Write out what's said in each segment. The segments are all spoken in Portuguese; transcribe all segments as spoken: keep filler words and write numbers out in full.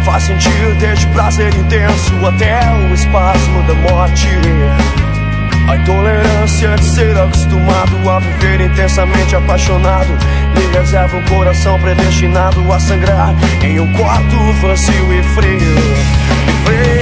faz sentir desde prazer intenso até o espasmo da morte. A intolerância de ser acostumado a viver intensamente apaixonado lhe reserva um coração predestinado a sangrar em um quarto vazio e frio. E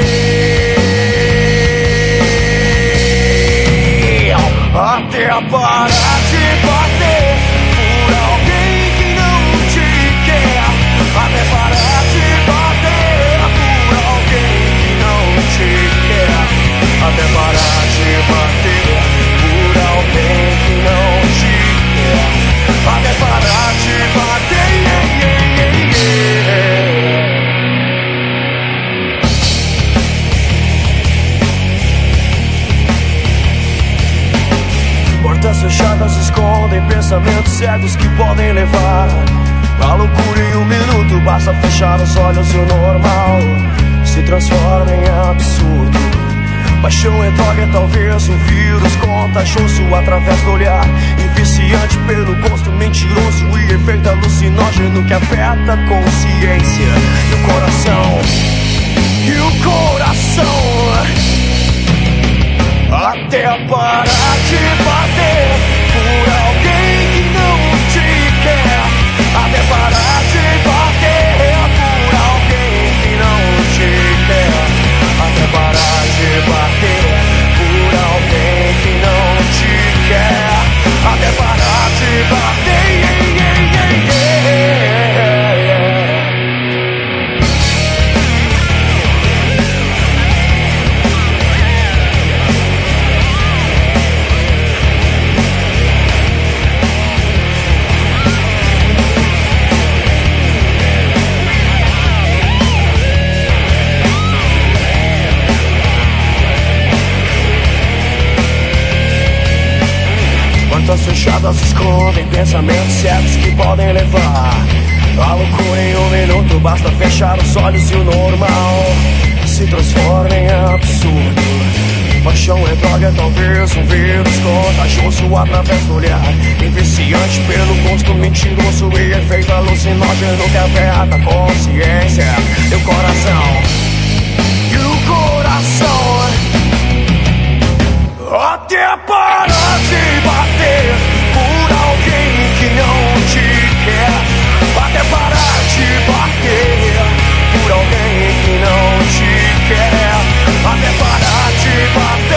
frio até parar de bater por alguém que não te quer. Até parar de bater por alguém que não te quer. Até parar de bater por alguém que não te quer. Até parar de bater, yeah, yeah, yeah. Portas fechadas escondem pensamentos cegos que podem levar a loucura em um minuto. Basta fechar os olhos e o normal se transforma em absurdo. Paixão é droga, é talvez um vírus contagioso através do olhar e viciante pelo gosto mentiroso e efeito alucinógeno que afeta a consciência e o coração. E o coração até parar de bater por alguém que não te quer. Até parar de bater por alguém que não te quer. Até parar de bater por alguém que não te quer. Até parar de bater, yeah, yeah, yeah, yeah. Portas fechadas escondem pensamentos cegos que podem levar a loucura em um minuto. Basta fechar os olhos e o normal se transforma em absurdo. Paixão é droga, talvez um vírus contagioso através do olhar e viciante pelo gosto mentiroso e efeito alucinógeno que afeta a consciência e o coração. E o coração até parar de bater por alguém que não te quer. Até parar de bater por alguém que não te quer. Até parar de bater.